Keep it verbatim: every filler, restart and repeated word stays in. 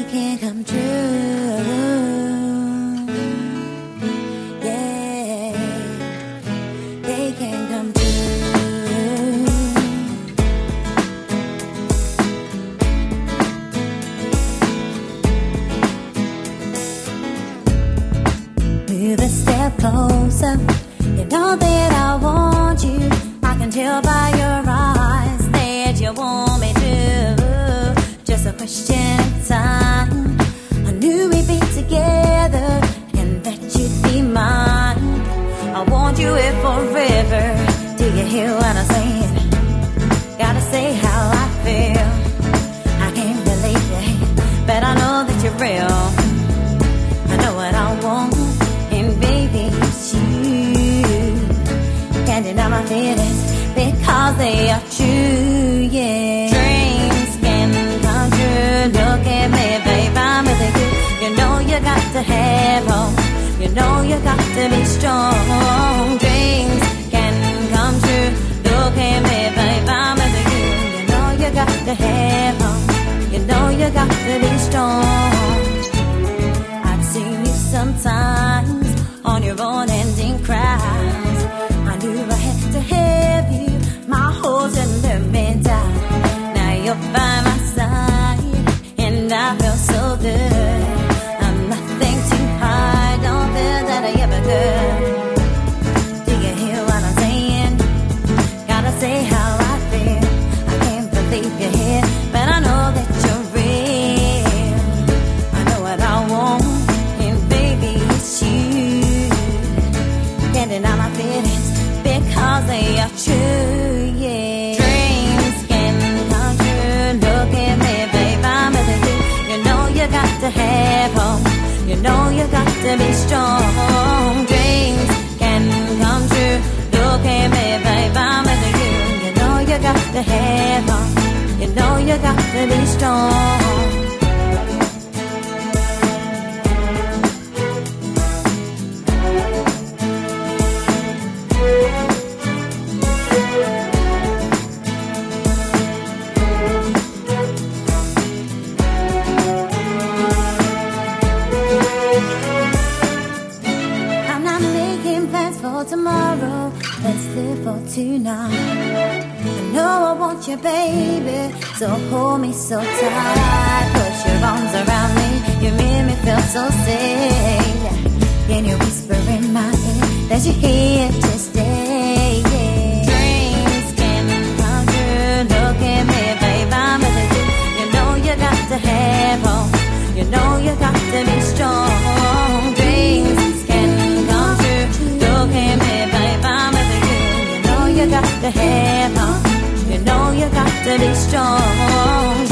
can come true. Yeah, they can come true. Move a step closer. You know that I want you. I can tell by your eyes that you want me to. Just a question of time. I knew we'd be together and that you'd be mine. I want you here forever. Do you hear what I'm saying? Gotta say how I feel. I can't believe it, but I know that you're real. I know what I want, and baby, it's you. Can't deny my feelings because they are true, yeah. Dreams can come true. Look at me, babe, I'm with you. You know you got to have hope. You know you got to be strong. Dreams can come true. Look at me, babe, I'm with you. You know you got to have hope. You know you got to be strong. I've seen you sometimes on your own ending cries. I knew I had to have you. My whole and let me down. Now you're by my side, and I feel so good. I'm nothing too hard, don't feel that I ever could. Do you hear what I'm saying? Gotta say how I feel. I can't believe you're here, but I know that you're real. I know what I want, and baby, it's you. Can't deny my feelings because they are true, yeah. Dreams can come true. Look at me, babe, I'm with you. You know you got to have hope. You know you got to be strong. Dreams can come true. Look at me, babe, I'm with you. You know you got to have hope. You know you got to be strong. Tomorrow, let's live for tonight. I know I want you, baby, so hold me so tight. Put your arms around me, you make me feel so safe. Can you whisper in my ear that you're here to stay? Yeah. Dreams can come true. Look at me, babe, I'm with you. You know you got to have hope. You know you got to be strong. Dreams can come true. Look at me, babe, I'm with you. You know you got to have hope. You know you got to be strong.